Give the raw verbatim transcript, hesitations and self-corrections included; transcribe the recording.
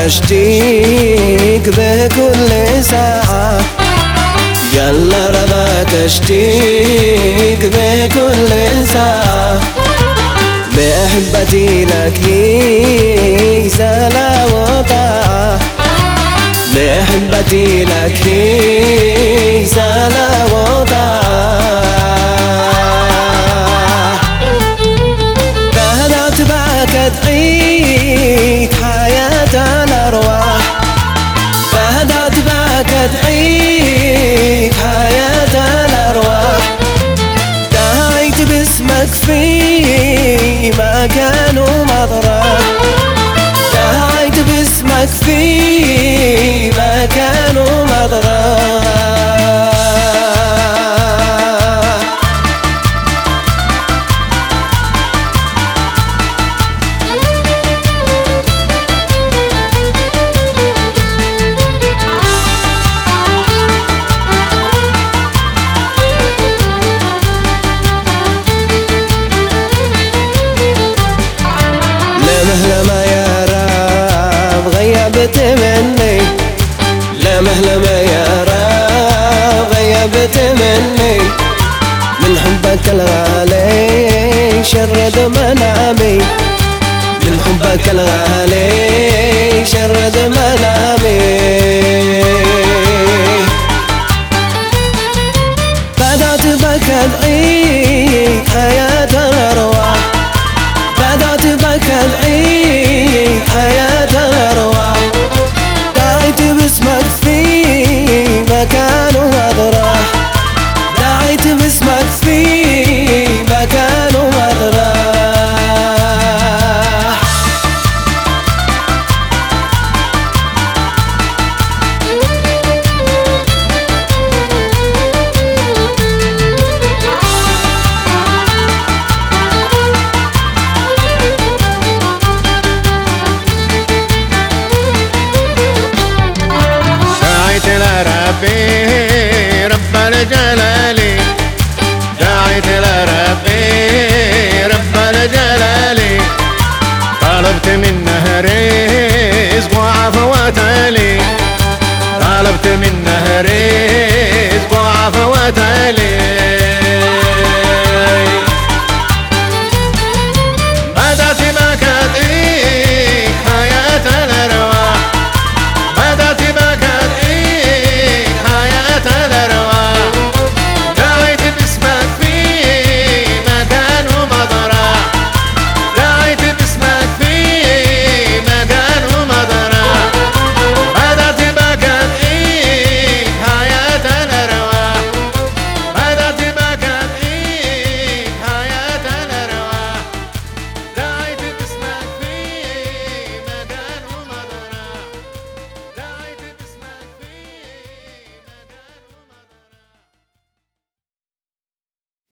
أشتيك بكل ساعة، يلا رضاك أشتيك بكل ساعة. محبتي لك هي سلا وطاعة، محبتي لك هي سلا وطاعة. بدأت بك أدعيك حياة الأرواح، بدأت بك أدعيك حياة الأرواح. دعيت باسمك في مكان ومطرح، دعيت باسمك في مكان ومطرح. لمهلمة يا رب غيبت مني، لمهلمة يا رب غيبت مني. من حبك الغالي شرد منامي، من حبك الغالي شرد منامي. بدأت بك أدعيك حياة الأرواح، بدأت بك أدعيك حياة الأرواح. دعيت باسمك في مكان ومطرح، دعيت باسمك في مكان ومطرح. ربي رب الجلال